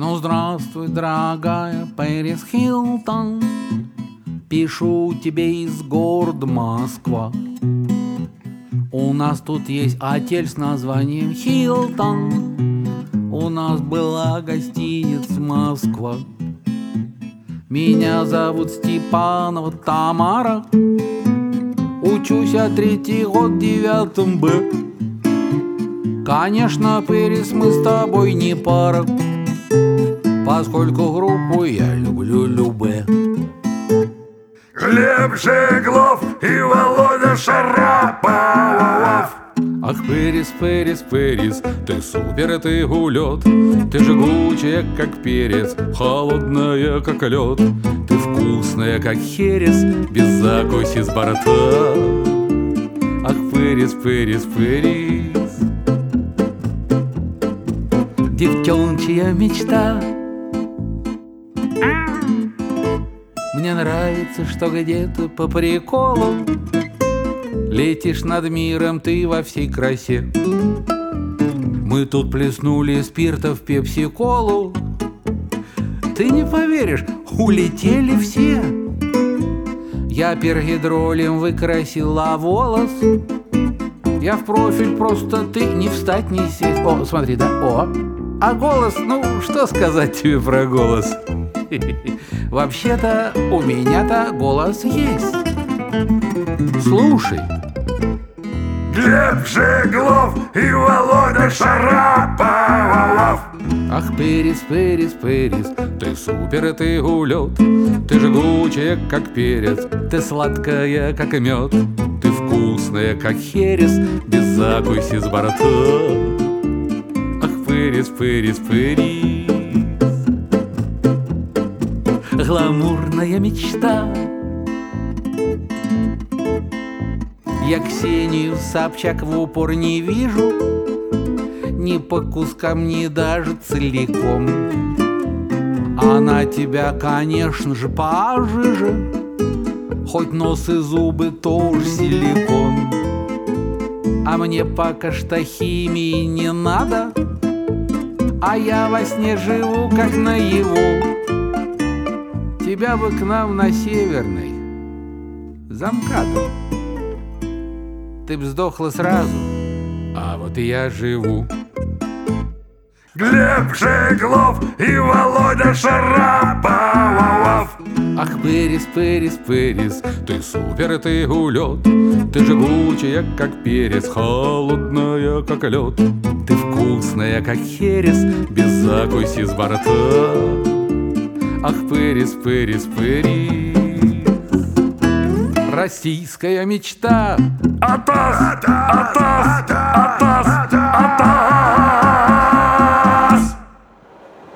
Ну, здравствуй, дорогая Пэрис Хилтон, пишу тебе из города Москва. У нас тут есть отель с названием Хилтон. У нас была гостиница Москва. Меня зовут Степанова Тамара. Учусь я 3-й год в 9 Б. Конечно, Пэрис, мы с тобой не пара, поскольку группу я люблю любэ. Глеб Жеглов и Володя Шарапов. Ах, Пэрис, Пэрис, Пэрис, ты супер, ты улет. Ты жгучая, как перец, холодная, как лед. Ты вкусная, как херес, без закуси с борта. Ах, Пэрис, Пэрис, Пэрис, девчончья мечта. Мне нравится, что где-то по приколу летишь над миром ты во всей красе. Мы тут плеснули спирта в пепси-колу. Ты не поверишь, улетели все. Я пергидролем выкрасила волос. Я в профиль просто, ты не встать, не сесть. О, смотри, да, о. А голос, ну, что сказать тебе про голос? Вообще-то у меня-то голос есть. Слушай. Глеб Жеглов и Володя Шарапов. Ах, Пэрис, Пэрис, Пэрис, ты супер, ты улет. Ты жгучая, как перец, ты сладкая, как мед. Ты вкусная, как херес, без закуси с борта. Ах, Пэрис, Пэрис, Пэрис, гламурная мечта. Я Ксению Собчак в упор не вижу, ни по кускам, ни даже целиком. Она тебя, конечно же, пожиже, хоть нос и зубы тоже силикон. А мне пока что химии не надо, а я во сне живу, как наяву. Тебя бы к нам на Северной, за МКАДом. Ты б сдохла сразу, а вот и я живу. Глеб Жеглов и Володя Шарапов. Ах, Пэрис, Пэрис, Пэрис, ты супер, ты улет. Ты жгучая, как перец, холодная, как лед. Ты вкусная, как херес, без закуси с борта. Ах, Пэрис, Пэрис, Пэрис, российская мечта. Атас, Атас,